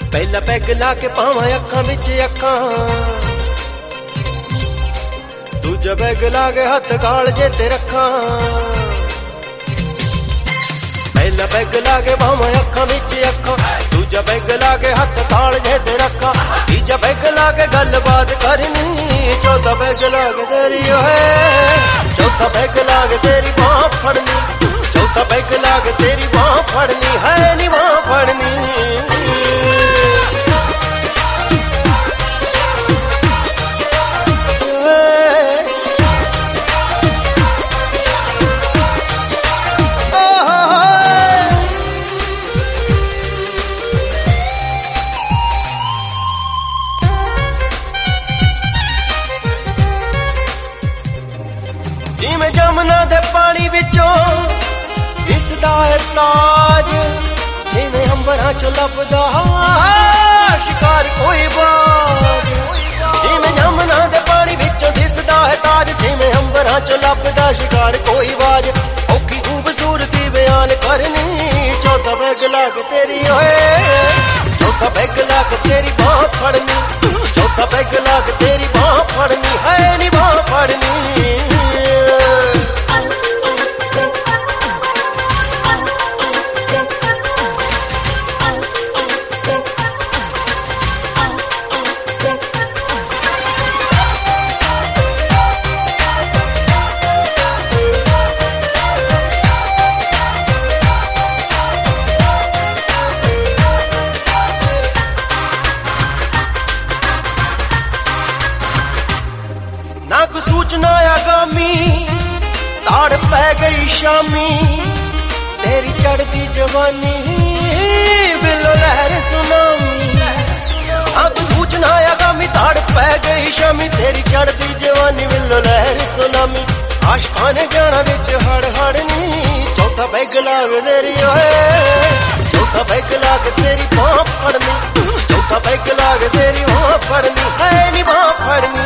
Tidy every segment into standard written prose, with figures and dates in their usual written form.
पहला पैग ला के पावा अखां विच अखां, दूजा पैग ला के हथ गाल जे ते रखां। पहला पैग ला के पावा अखां विच अखां, दूजा पैग ला के हथ गाल जे ते रखां। तीजा पैग ला के गलबात करनी, चौथा पैग ला के तेरी है, चौथा पैग ला के तेरी बांह फड़नी, चौथा पैग ला के तेरी बांह फड़नी है नी बांह फड़नी। जिमें जमुना दे पानी विचों दिसदा है ताज, जिमें अंबरां चों लभदा शिकार कोई बाज। जिमें जमुना दे पानी विचों दिसदा है ताज, जिमें अंबरां चों लभदा शिकार कोई बाज। औखी खूबसूरती बयान करनी, चौथा पैग ला के तेरी होए, चौथा पैग ला के तेरी बांह फड़नी, चौथा पैग ला के तेरी बांह फड़नी है नी बांह फड़नी। ना को सूचना आगामी, ताड़ पै गई शामी, तेरी चढ़ती जवानी बिलो लहर सुनामी। ना को सूचना आगामी, ताड़ पै गई शामी, तेरी चढ़ती जवानी बिलो लहर सुनामी। आशिकां ने जाना विच हड़ हड़नी, चौथा पैग ला के तेरी होए, चौथा पैग ला के तेरी बांह फड़नी, चौथा पैग ला के तेरी बांह फड़नी है नी बांह फड़नी।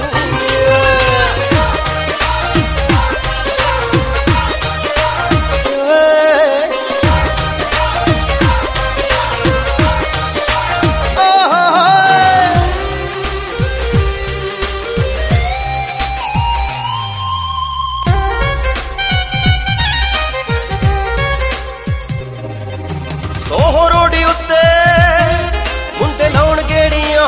सोहो रोडी उत्ते मुंडे लाउण गेड़ियां,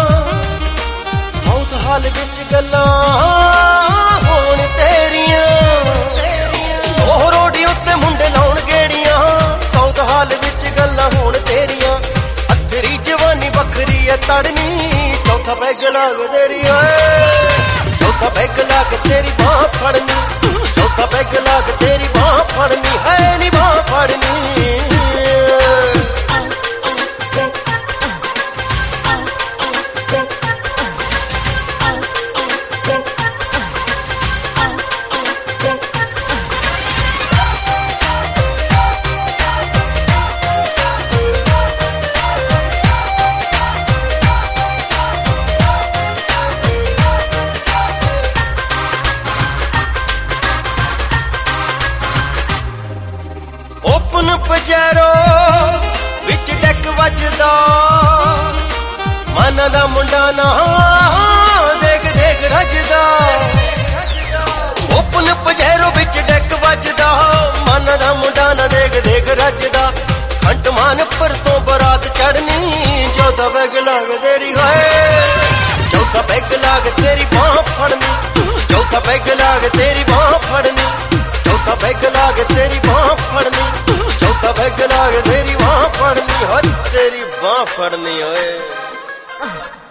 साउथ हाल विच गल्लां होण तेरियां। सोहो रोडी उत्ते मुंडे लाउण गेड़ियां, साउथ हाल विच गल्लां होण तेरियां। अथरी जवानी बखरी है तड़नी, चौथा पैग ला के तेरी है, चौथा पैग ला के तेरी बांह फड़नी, चौथा पैग ला के तेरी बांह फड़नी है नी बांह फड़नी। ओपन पजैरो विच डैक वजदा, मन दा मुंडा ना देख देख रजदा। ओपन पजैरो विच डैक वजदा, मन दा मुंडा ना देख देख रजदा। खंड मान पर तो बरात चढ़नी, चौथा पैग ला के तेरी है, चौथा पैग ला के तेरी बांह फड़नी, चौथा पैग ला के तेरी बांह फड़नी, चौथा पैग ला के तेरी बांह फड़नी, चौथा पैग ला के तेरी बांह फड़नी हो तेरी बांह फड़नी होए।